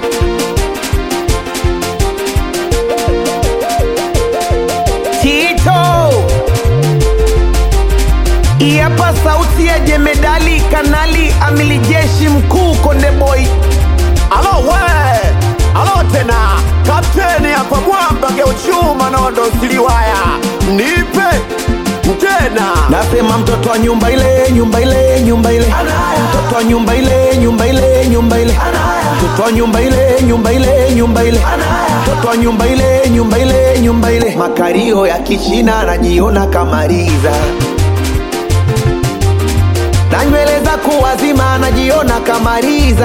Iapa sauti ya jemedali kanali amili jeshi mkuu Konde Boy. Alo we, alo tena, kapteni hapa mwamba geuchuma nondo siliwaya. Nipe, tena. Nasema mtoto wa nyumba ile, nyumba ile, nyumba ile. Mtoto wa nyumba ile, nyumba ile, nyumba ile. Mtoto wa nyumba ile, nyumba ile, nyumba ile. Mtoto wa nyumba ile, nyumba ile, nyumba ile. Makario ya kichina anajiona kamaliza. Na nywele za kuwazima anajiona kamaliza.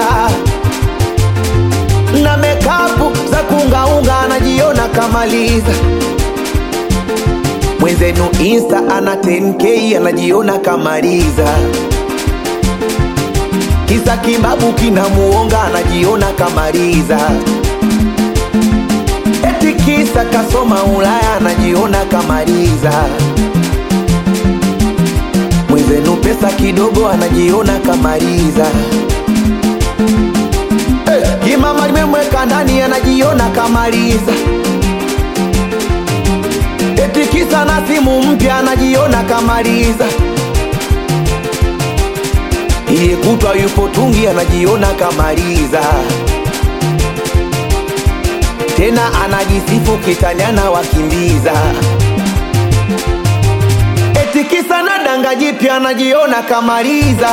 Na makeup za kungaunga anajiona kamaliza. Mwenzenu Insta ana 10K anajiona kamaliza. Kisa kibabu kinamuonga anajiona kamaliza. Eti kisa kasoma Ulaya anajiona kamaliza. Mwenzenu pesa kidogo anajiona kamaliza. Kimama limemweka ndani anajiona kamaliza. Eti kisa na simu mpya anajiona kamaliza. Iye kutwa yupo tungi anajiona kamaliza. Tena anajisifu kitanyana wakimbiza. Eti kisa na danga jipya anajiona kamaliza.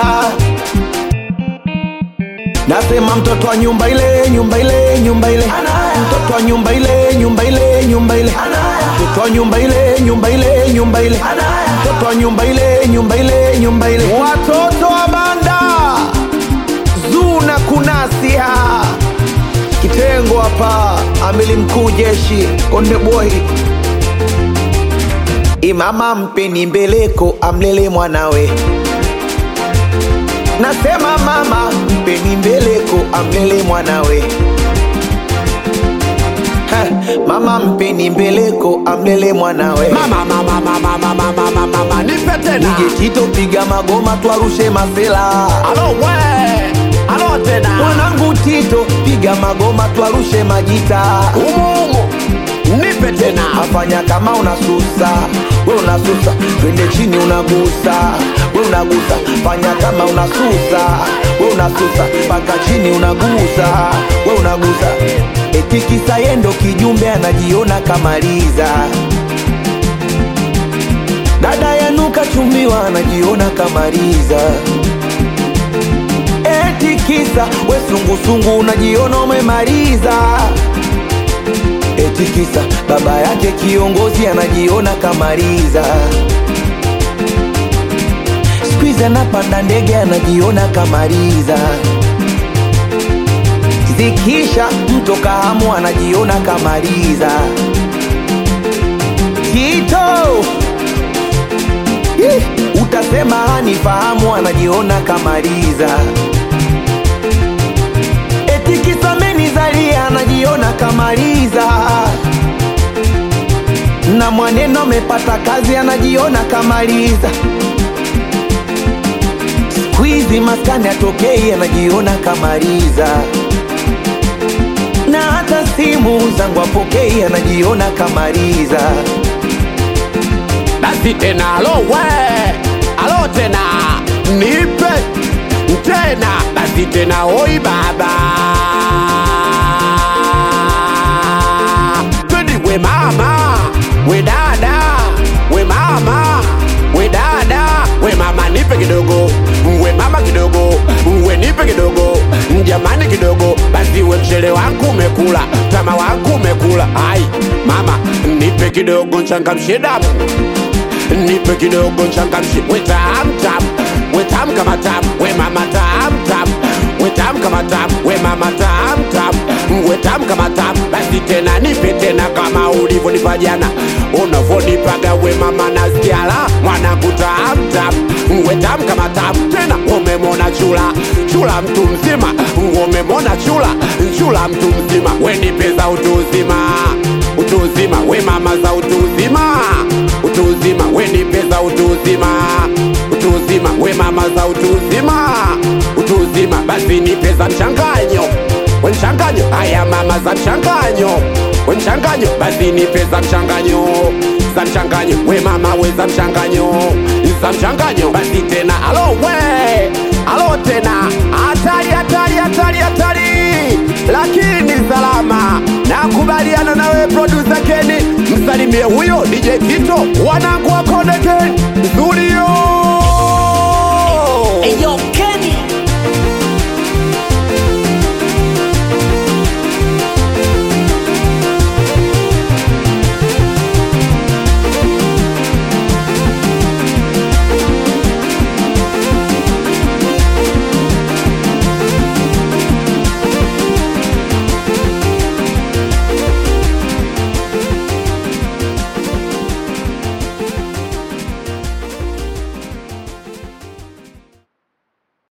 Nasema mtoto wa nyumba ile, nyumba ile, nyumba ile. Mtoto wa nyumba ile, nyumba ile, nyumba ile. Mtoto wa nyumba ile, nyumba ile, nyumba ile. Mtoto wa nyumba ile, nyumba ile, nyumba ile. Watoto wa banda Zuna kunasia kitengo hapa amili mkuu jeshi Konde Boy. Imama mpeni mbeleko amlele mwanawe. Nasema mama mpeni mbeleko amlele mwanawe. Mama mpeni mbeleko amlele mwanawe. Mama nipe tena. Nije Tito piga magoma tuarushe masela. Alo we, alo tena. Mwanangu Tito piga magoma tuarushe majita. Umumu, nipe tena. Afanya kama unasusa, we unasusa. Twende chini unagusa, we unagusa. Fanya kama unasusa, we unasusa. Paka chini unagusa, we unagusa. Eti kisa yendo kijumbe anajiona kamaliza. Dada yanuka chumbiwa anajiona kamaliza. Eti kisa we sungu unajiona umemaliza. Eti kisa baba yake kiongozi anajiona kamaliza. Squeeze anapanda ndege anajiona kamaliza. Zikisha mto Kahamu anajiona kamaliza. Tito utasema hanifahamu anajiona kamaliza. Eti kisa menizalia anajiona kamaliza. Na mwaneno mepata kazi anajiona kamaliza. Squeeze maskani atokei anajiona kamaliza. Na hata simu zangu apokei anajiona kamaliza. Basi tena alo we, alo tena. Nipe tena. Basi tena oi baba. Twende we mama, we dada, we mama, we dada, we mama nipe kidogo, we mama kidogo, we nipe kidogo, jamani kidogo. Basi we mchele wangu umekula, tama wangu umekula. Ai mama nipe kidogo nchangamshe damu. Nipe kidogo nchangamshe. We tam kama tam, we mama tam. We tam kama tam, we mama tam. We tam kama tam. Basi tena nipe tena kama ulivyonipa jana. Unavyonipaga we mama nasikia la mwanangu tam. We tam kama tam. Tena umemona chula mtu mzima. Umemona chula mtu mzima. We nipe za utu uzima. We mama za utu uzima. We nipe za utu uzima. We mama za utu uzima. Basi nipe za mchanganyo. we mchanganyo, haya mama za mchanganyo, we mchanganyo, basi nipe za mchanganyo, za mchanganyo, we mama we za mchanganyo, za mchanganyo, basi tena alo we, alo tena, hatari hatari hatari hatari, lakini salama, nakubaliana nawe producer Kenny, msalimie huyo DJ Tito, wanangu wa Konde Gang.